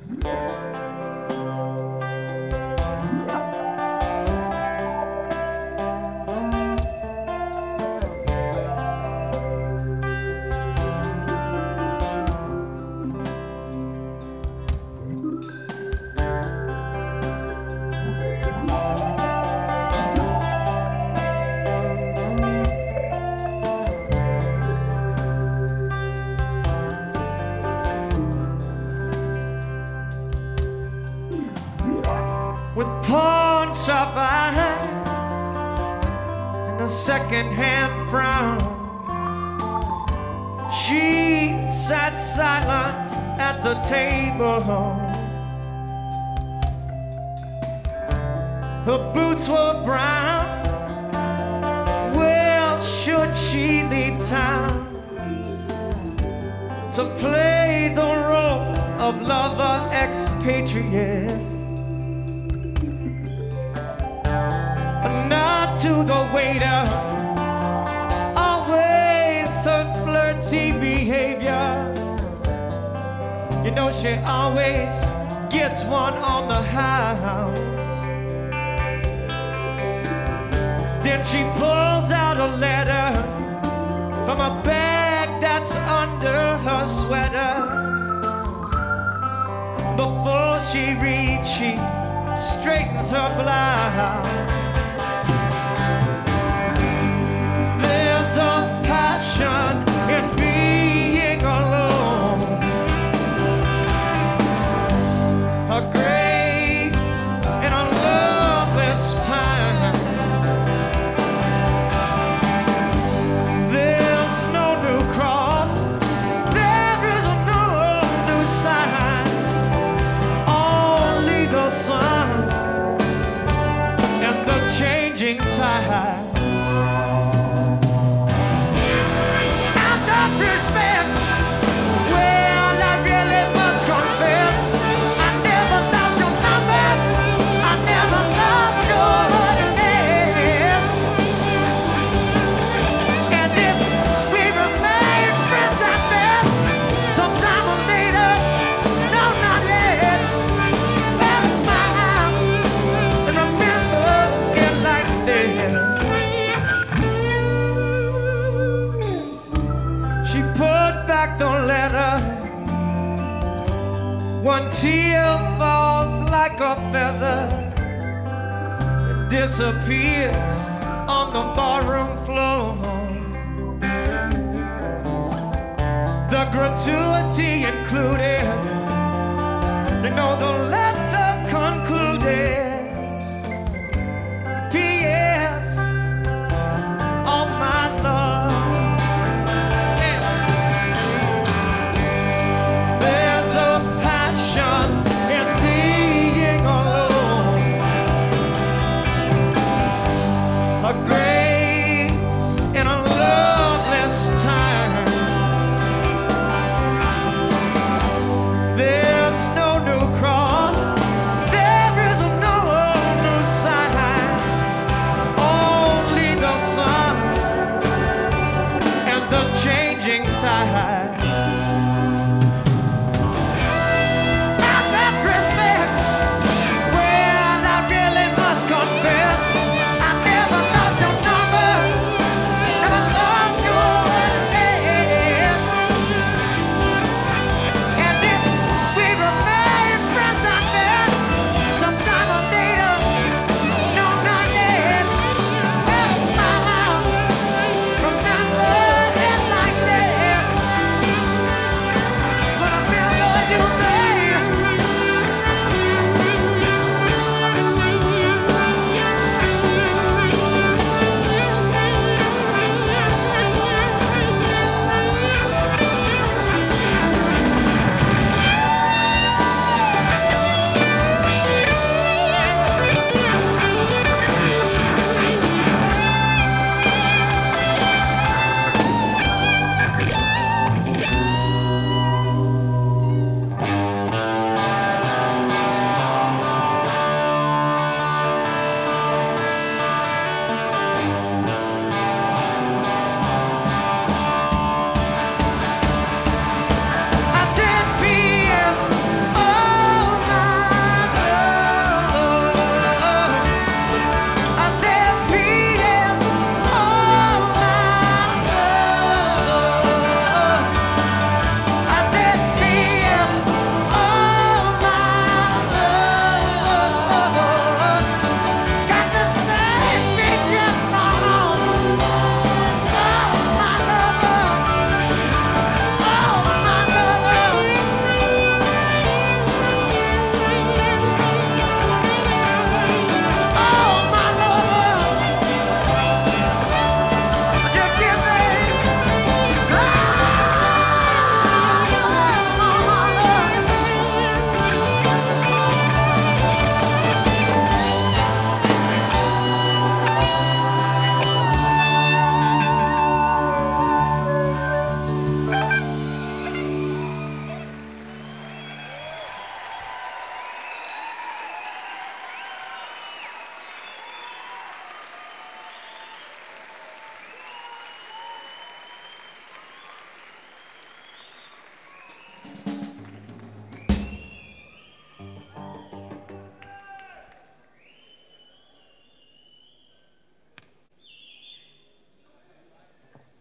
With pawn shop eyes and a second-hand frown, she sat silent at the table. Her boots were brown. Well, should she leave town to play the role of lover expatriate? To the waiter, always her flirty behavior. You know she always gets one on the house. Then she pulls out a letter from a bag that's under her sweater. Before she reads, she straightens her blouse. In being alone, a grace in a loveless time. There's no new cross, there is no new sign, only the sun and the changing tide. She put back the letter. One tear falls like a feather and disappears on the barroom floor. The gratuity included